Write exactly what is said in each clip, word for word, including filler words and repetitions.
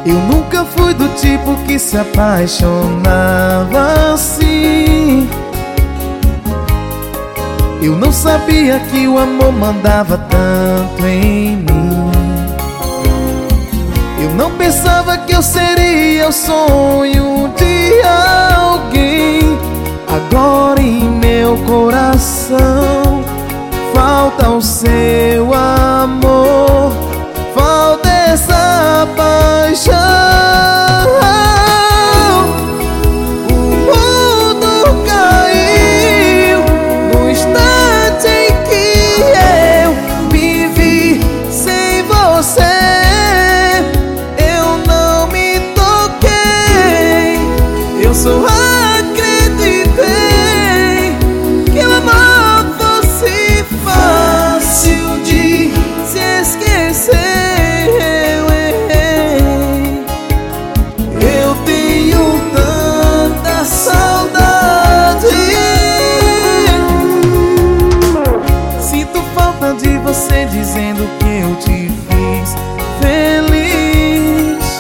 Eu nunca fui do tipo que se apaixonava assim. Eu não sabia que o amor mandava tanto em mim. Eu não pensava que eu seria o sonho de alguém. Agora em meu coração falta o seu amor, falta essa paixão. O mundo caiu no instante em que eu me vi sem você. Eu não me toquei, eu só acreditei que o amor fosse fácil de se esquecer. De você dizendo que eu te fiz feliz.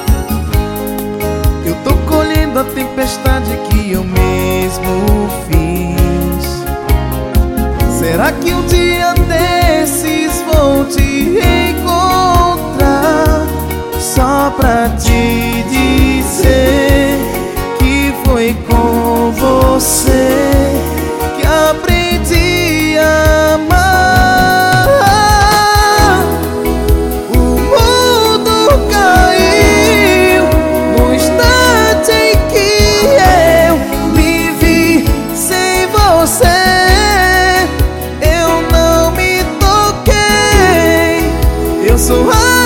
Eu tô colhendo a tempestade que eu mesmo fiz. Será que um dia desses vou te encontrar só pra te dizer que foi com você que aprendi a amar? Eu sou